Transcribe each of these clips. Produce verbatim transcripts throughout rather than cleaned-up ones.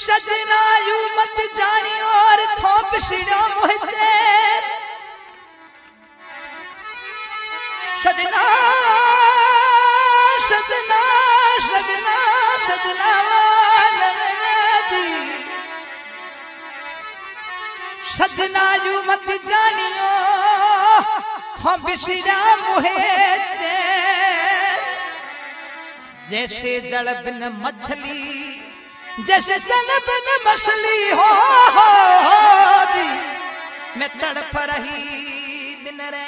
सजना यू मत जानी और थोप शिरो मुझे सजना सजना सजना सजना जी सजना यू मत जानियो थोप शिरो मुझे जैसे जल बिन मछली जैसे जल बिन मछली हो, हो, हो जी मैं तड़प रही दिन रे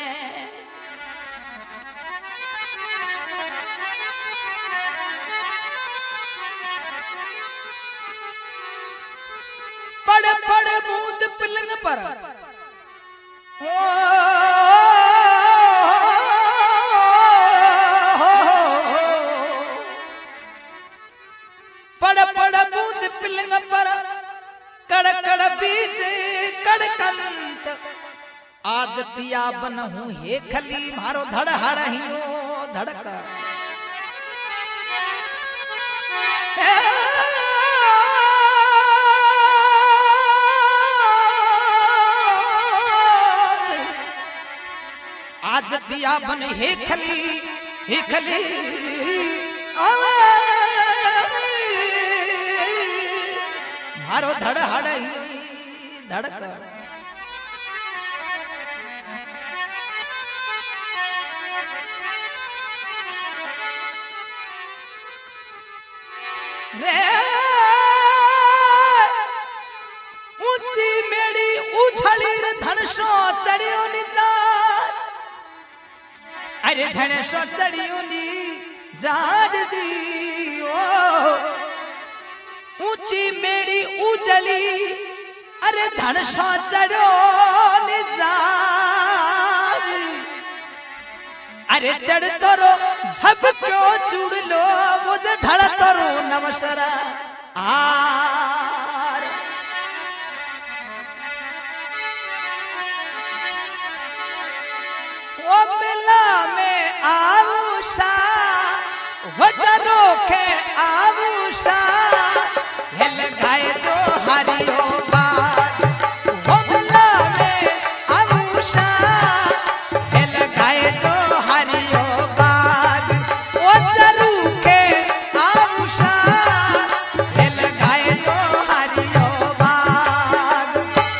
पड़ पड़ बूंद पिलंग पर ओ, पड़ पड़ बूंद पिलंग पर कड़ कड़ बीज कड़कंत आज पिया बन हूँ हे खली मारो धड़ हड़हियो धड़क आज पिया बन हे खली हे खली मारो धड़ हड़ई धड़क रे ऊंची मेड़ी उछली रे धनसो चढ़ियो निजा अरे धनसो चढ़ियो नी जाज दी ओ ऊंची मेड़ी उजली अरे धनसो चढ़ो निजार अरे चढ़ तरो झप क्यों चुड़ लो मुझे ढल तरो नमसरा आर वो मिला में आऊषा वजरो के आऊषा हेल गाय दो हरियो बात वो मिला में आऊषा हेल गाय दो हरियो बात वो जरू के आऊषा हेल गाय दो हरियो बात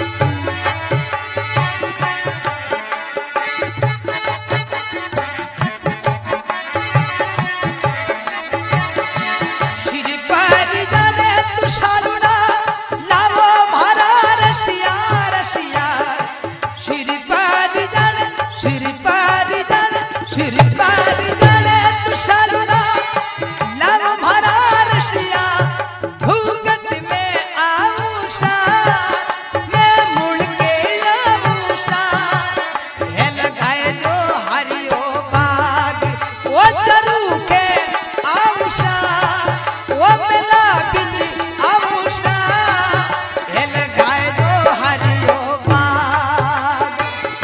श्री पारी जाने तू सालुना लावो मारा रसिया रसिया श्री पारी जाने श्री पारी जाने श्री पारी जाने तू सालुना लावो मारा रसिया भूगट में आऊषा मैं मुड़ के आऊषा हेल गाय दो हरियो बाग वो जरू के आऊषा वो मिला बिच आऊषा हेल गाय दो हरियो बाग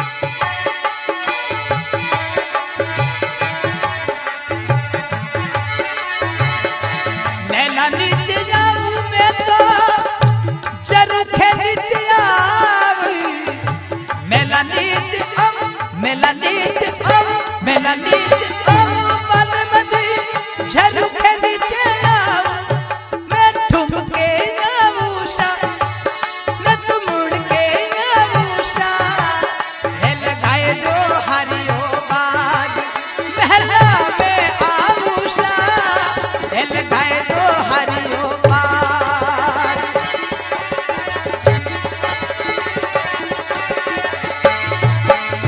मेला नीचे जाऊं मैं तो जरू के नीचे आवी मेला नीचे आऊं मेला नीचे आऊं मेला नीचे आऊं मन मजी जरू के नीचे आऊं मैं ठुमके आऊषा मैं तो मुड़ के आऊषा हेल गाय दो हरियो बाग महला में आऊषा हेल गाय दो हरियो बाग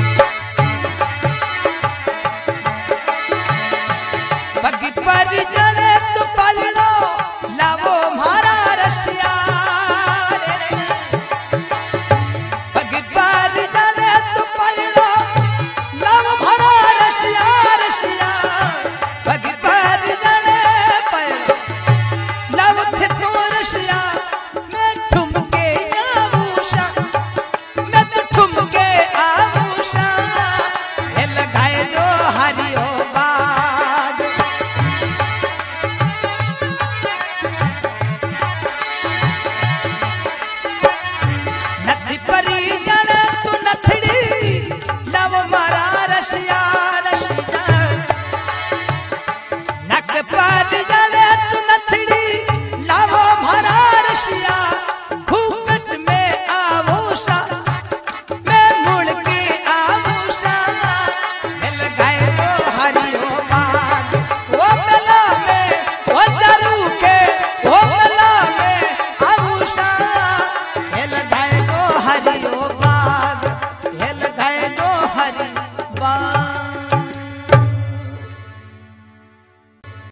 पग पर जड़